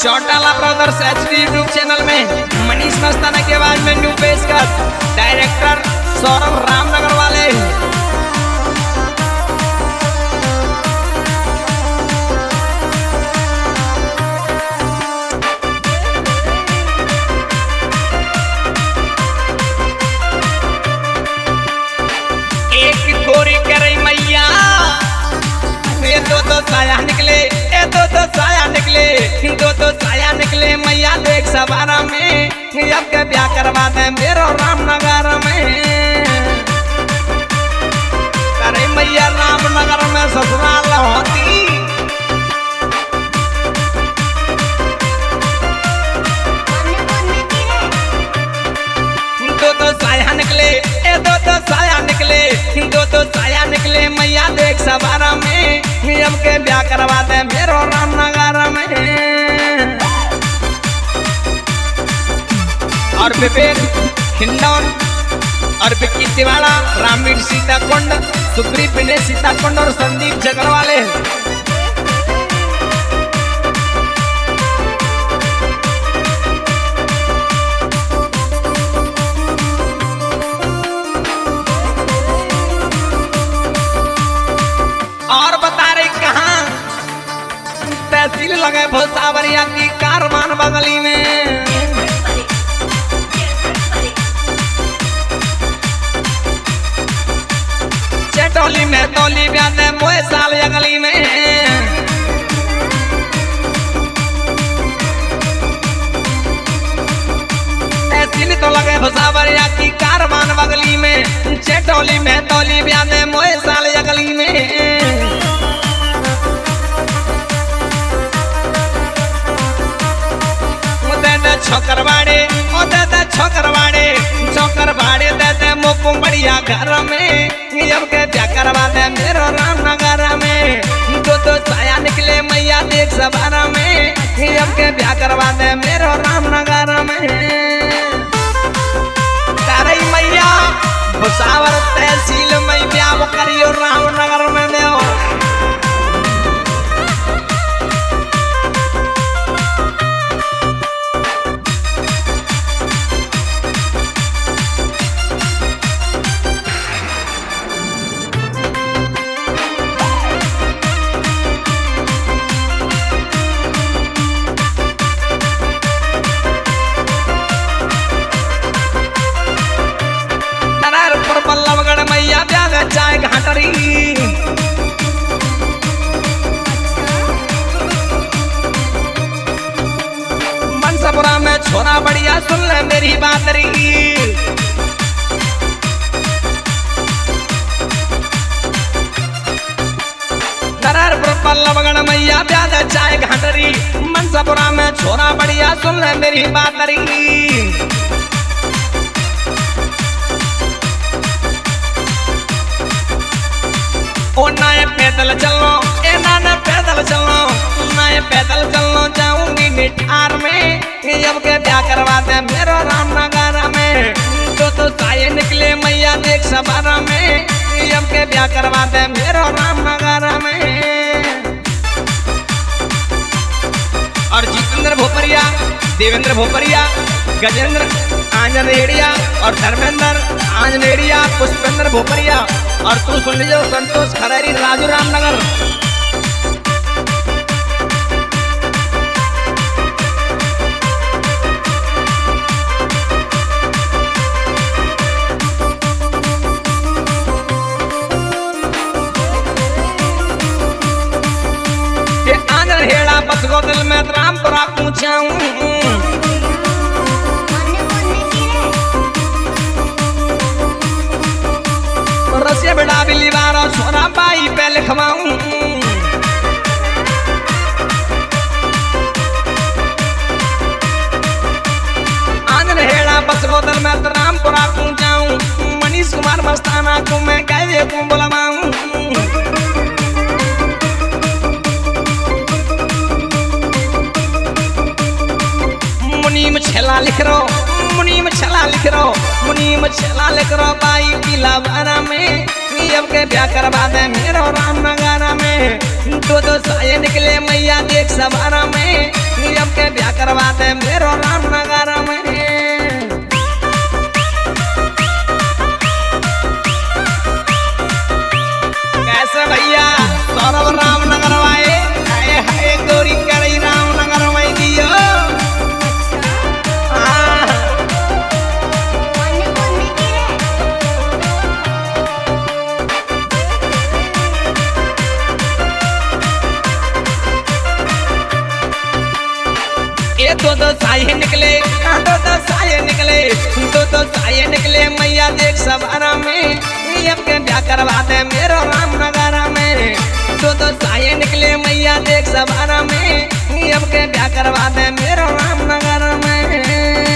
Chautala brothers HD YouTube channel में मनीष मस्ताना की आवाज में न्यू पेशकश डायरेक्टर सौरभ रामनगर वाले। एक गोरी करे मैया ये दो साया निकले, ये दो साया निकले, दो साया निकले मैया देख सवारा में अब के ब्याह करवा दे मेरो रामनगर में। अरे मैया रामनगर में ससुराल होती दो साया निकले, ए दो साया निकले, दो साया निकले मैया देख सवारा में अब के ब्याह करवा दे मेरो रामनगर में। और विवेक हिंडौन और विक्की तिवाड़ा रामवीर सीताकुंड, सुग्रीव विनय सीताकुंड और संदीप जगर वाले। और बता रहे कहाँ तहसील लगे भोसावरिया की कारवान बगली में। चटोली में तोली ब्याह मोए साल अगली में। तहसील तो लगे भोसावरिया की कारवान बगली में। चटोली में तोली ब्याह मोए साल अगली में। छोकरवाड़े ओ दादा छोकरवाड़े, छोकरवाड़े दादा मोको बढ़िया घर में अब के ब्याह करवा दे मेरो रामनगर में। दो साया निकले मैया देख सवारा में अब के ब्याह करवा दे मेरो रामनगर में। तारई मैया भुसावर तहसील में ब्याह करियो रामनगर में देओ। बल्लभगढ़ मैया ब्याह चाय घाटरी मनसापुरा में छोरा बढ़िया सुन ले मेरी बातरी। नरहरपुर बल्लभगढ़ मैया ब्याह चाय घाटरी मनसापुरा में छोरा बढ़िया सुन ले मेरी बातरी। ओ नाये पैदल चलो, ए नाना पैदल चलो, नाये पैदल चलो जाऊंगी निठार में अब के ब्याह करवा दे मेरो रामनगर में। दो साये निकले मैया देख सवारा में अब के ब्याह करवा दे मेरो रामनगर में। और जितेंद्र भोपरिया, देवेंद्र भोपरिया, गजेंद्र आंजनेड़िया और धर्मेंद्र आंजनेड़िया, पुष्पेंद्र भोपरिया और तू सुन लीजिए संतोष खरारी राजू रामनगर। ये आंजन हेड़ा बसगोदल में रामपुरा पहुंचाऊं। रसिया बेड़ा बिल्ली बारो छोरा बाई पे लिखवाऊं। आंजन हेड़ा बसगोदल में रामपुरा पहुंचाऊं। मनीष कुमार मस्ताना को मैं कैसे को बुलवाऊं। मुनीम छला लिख रो, मुनीम छला लिख रो, मुनीम छला लिख रो बाई की लावारा में अब के ब्याह करवा दे मेरो रामनगर में। दो साये निकले मैया देख सवारा में, अब के ब्याह करवा दे मेरो रामनगर में। कैसे भैया सौरभ रामनगर वाए, हाय हाय गोरी कड़ी रामनगर में दियो। ये दो साये निकले, दो साये निकले, दो साये निकले मैया देख सवारा में, अब के ब्याह करवा दे मेरो रामनगर में। दो साये निकले मैया देख सवारा में, अब के ब्याह करवा दे मेरो रामनगर में।